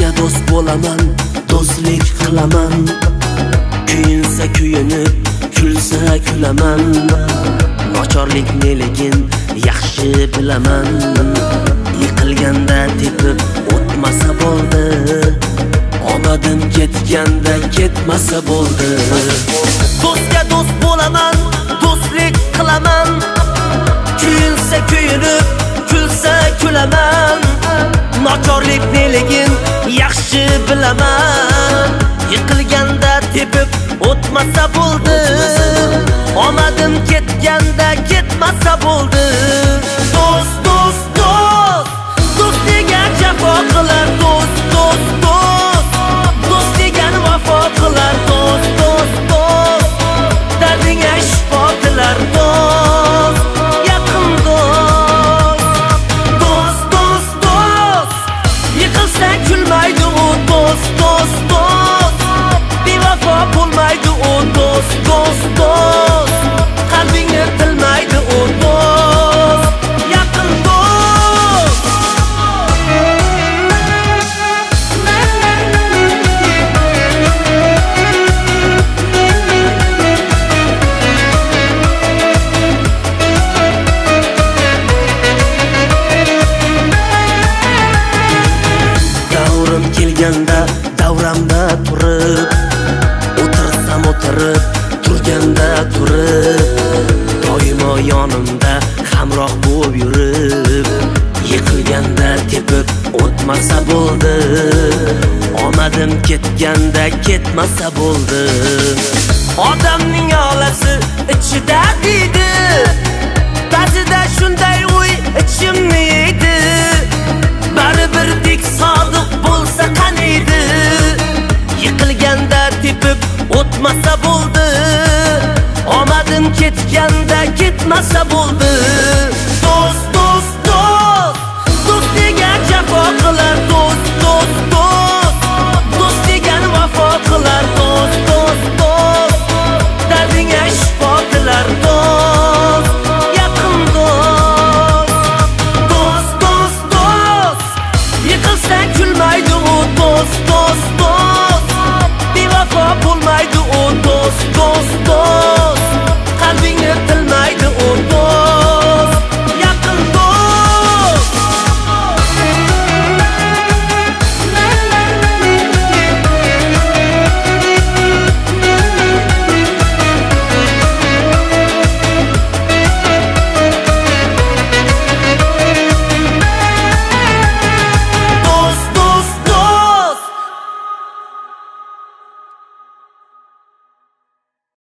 Do'stga do'st bo'laman, do'stlik qilaman. Kuyinsa kuyinib, kulsa kulaman. Nochorlik neligin yaxshi bilaman. Yiqilganda tepib o'tmasa bo'ldi. Omadim ketganda ketmasa bo'ldi. Do'stga do'st bo'laman, do'stlik qilaman. Kuyinsa kuyinib, kulsa kulaman. Nochorlik neligin yaxshi bilaman. Yiqilganda tepib o'tmasa bo'ldi. Omadim ketganda ketmasa bo'ldi. Do'st, do'st, do'st, do'st degan jafo qilar. Do'st, do'st, do'st, do'st degan vafo qilar. Do'st, do'st, do'st, dardingga shifo tilar. Do'st, yaqin do'st. Do'st, do'st, do'st, yiqilsa kulmaydi u. Do'st, do'st, do'st, bevafo bo'lmaydi u. Do'st, do'st, do'st, qalbingni tilmaydi u. Do'st, yaqin do'st. Davrim kelganda davramda turib, o'tirsam o'tirib, turganda turib, doimo yonimda hamroh bo'lib yurib, yiqilganda tepib o'tmasa bo'ldi. Omadim ketganda ketmasa bo'ldi. Odamning olasi ichida deydi, ba'zida shunday o'y ichimni yeydi. Baribir tek sodiq bo'lsa qaniydi. Yiqilganda tepib o'tmasa bo'ldi. Omadim ketganda ketmasa bo'ldi.